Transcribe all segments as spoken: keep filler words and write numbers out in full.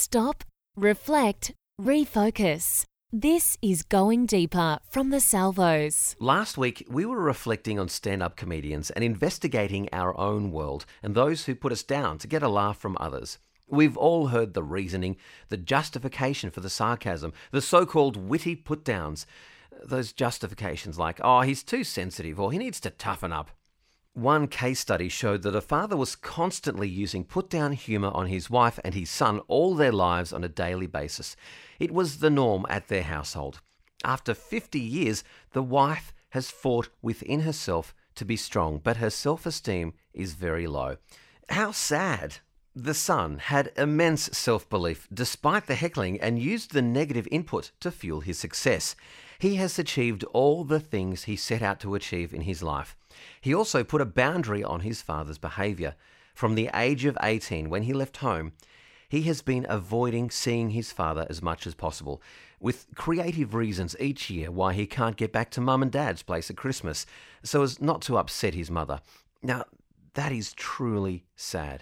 Stop, reflect, refocus. This is Going Deeper from the Salvos. Last week, we were reflecting on stand-up comedians and investigating our own world and those who put us down to get a laugh from others. We've all heard the reasoning, the justification for the sarcasm, the so-called witty put-downs. Those justifications like, oh, he's too sensitive or he needs to toughen up. One case study showed that a father was constantly using put-down humour on his wife and his son all their lives on a daily basis. It was the norm at their household. After fifty years, the wife has fought within herself to be strong, but her self-esteem is very low. How sad! The son had immense self-belief despite the heckling and used the negative input to fuel his success. He has achieved all the things he set out to achieve in his life. He also put a boundary on his father's behaviour. From the age of eighteen, when he left home, he has been avoiding seeing his father as much as possible, with creative reasons each year why he can't get back to mum and dad's place at Christmas, so as not to upset his mother. Now, that is truly sad.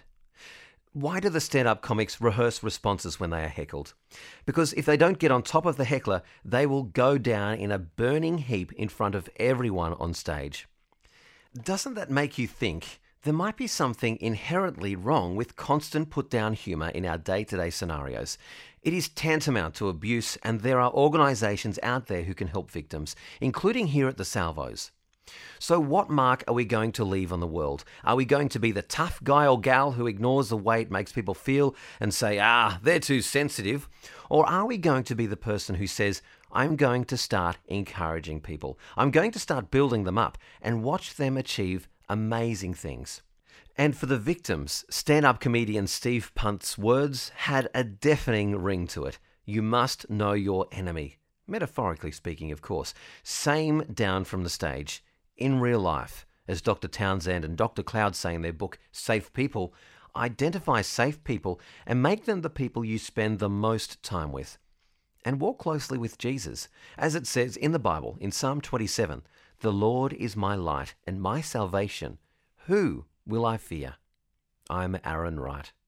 Why do the stand-up comics rehearse responses when they are heckled? Because if they don't get on top of the heckler, they will go down in a burning heap in front of everyone on stage. Doesn't that make you think there might be something inherently wrong with constant put-down humour in our day-to-day scenarios? It is tantamount to abuse, and there are organisations out there who can help victims, including here at the Salvos. So what mark are we going to leave on the world? Are we going to be the tough guy or gal who ignores the way it makes people feel and say, ah, they're too sensitive? Or are we going to be the person who says, I'm going to start encouraging people. I'm going to start building them up and watch them achieve amazing things. And for the victims, stand-up comedian Steve Punt's words had a deafening ring to it. You must know your enemy. Metaphorically speaking, of course. Same down from the stage. In real life, as Doctor Townsend and Doctor Cloud say in their book, Safe People, identify safe people and make them the people you spend the most time with. And walk closely with Jesus. As it says in the Bible, in Psalm twenty-seven, the Lord is my light and my salvation. Who will I fear? I'm Aaron Wright.